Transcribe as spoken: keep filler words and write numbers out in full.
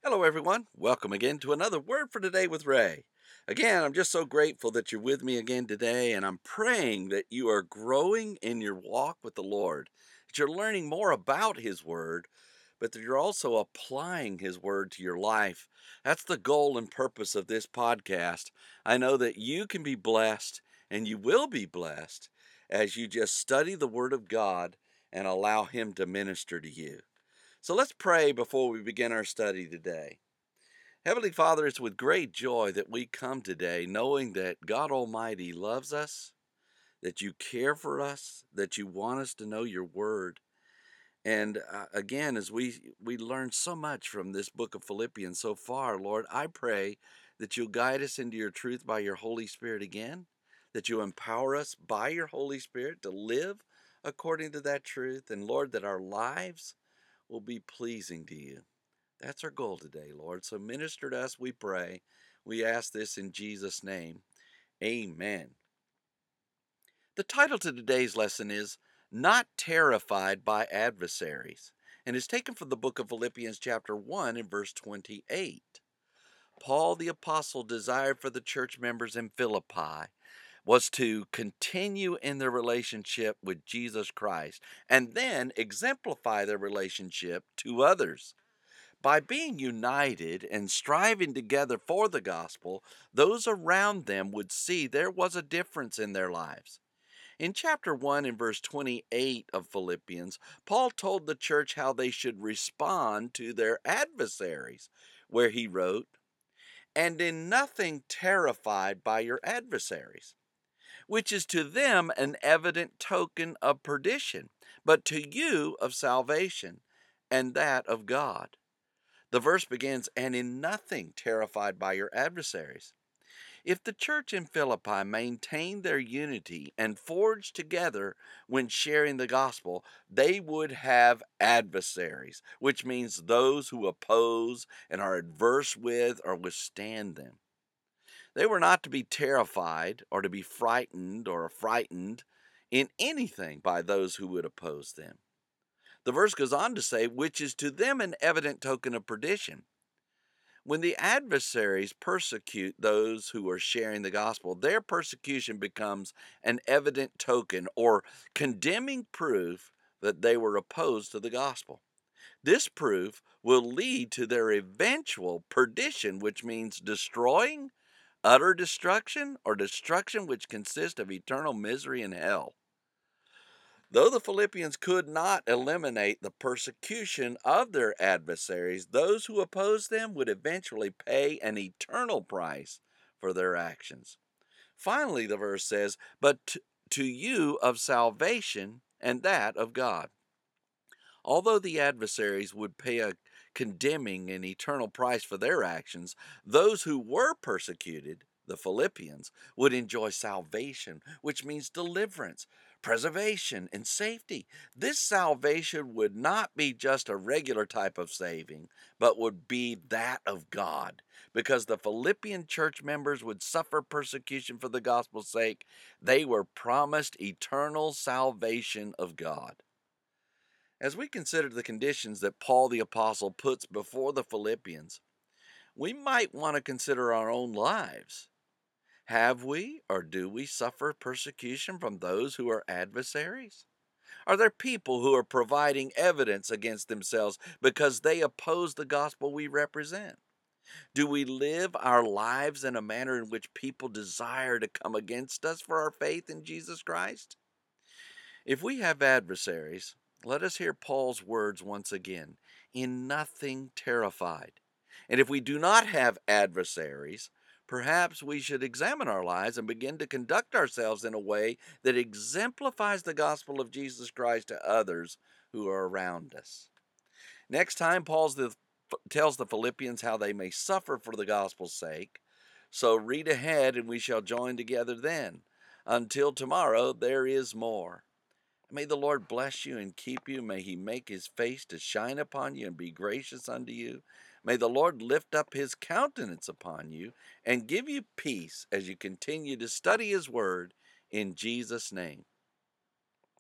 Hello, everyone. Welcome again to another Word for Today with Ray. Again, I'm just so grateful that you're with me again today, and I'm praying that you are growing in your walk with the Lord, that you're learning more about His Word, but that you're also applying His Word to your life. That's the goal and purpose of this podcast. I know that you can be blessed, and you will be blessed as you just study the Word of God and allow Him to minister to you. So let's pray before we begin our study today. Heavenly Father, it's with great joy that we come today knowing that God Almighty loves us, that you care for us, that you want us to know your word. And uh, again, as we, we learn so much from this book of Philippians so far, Lord, I pray that you'll guide us into your truth by your Holy Spirit again, that you empower us by your Holy Spirit to live according to that truth, and Lord, that our lives will be pleasing to you. That's our goal today, Lord. So minister to us, we pray. We ask this in Jesus' name. Amen. The title to today's lesson is Not Terrified by Adversaries, and is taken from the book of Philippians chapter one and verse twenty-eight. Paul the apostle desired for the church members in Philippi was to continue in their relationship with Jesus Christ and then exemplify their relationship to others. By being united and striving together for the gospel, those around them would see there was a difference in their lives. In chapter one and verse twenty-eight of Philippians, Paul told the church how they should respond to their adversaries, where he wrote, "And in nothing terrified by your adversaries, which is to them an evident token of perdition, but to you of salvation, and that of God." The verse begins, "And in nothing terrified by your adversaries." If the church in Philippi maintained their unity and forged together when sharing the gospel, they would have adversaries, which means those who oppose and are adverse with or withstand them. They were not to be terrified or to be frightened or frightened in anything by those who would oppose them. The verse goes on to say, which is to them an evident token of perdition. When the adversaries persecute those who are sharing the gospel, their persecution becomes an evident token or condemning proof that they were opposed to the gospel. This proof will lead to their eventual perdition, which means destroying, utter destruction, or destruction which consists of eternal misery in hell. Though the Philippians could not eliminate the persecution of their adversaries, those who opposed them would eventually pay an eternal price for their actions. Finally, the verse says, "But to, to you of salvation, and that of God." Although the adversaries would pay a condemning and eternal price for their actions, those who were persecuted, the Philippians, would enjoy salvation, which means deliverance, preservation, and safety. This salvation would not be just a regular type of saving, but would be that of God. Because the Philippian church members would suffer persecution for the gospel's sake, they were promised eternal salvation of God. As we consider the conditions that Paul the Apostle puts before the Philippians, we might want to consider our own lives. Have we or do we suffer persecution from those who are adversaries? Are there people who are providing evidence against themselves because they oppose the gospel we represent? Do we live our lives in a manner in which people desire to come against us for our faith in Jesus Christ? If we have adversaries, let us hear Paul's words once again, in nothing terrified. And if we do not have adversaries, perhaps we should examine our lives and begin to conduct ourselves in a way that exemplifies the gospel of Jesus Christ to others who are around us. Next time, Paul the, tells the Philippians how they may suffer for the gospel's sake. So read ahead and we shall join together then. Until tomorrow, there is more. May the Lord bless you and keep you. May he make his face to shine upon you and be gracious unto you. May the Lord lift up his countenance upon you and give you peace as you continue to study his word in Jesus' name.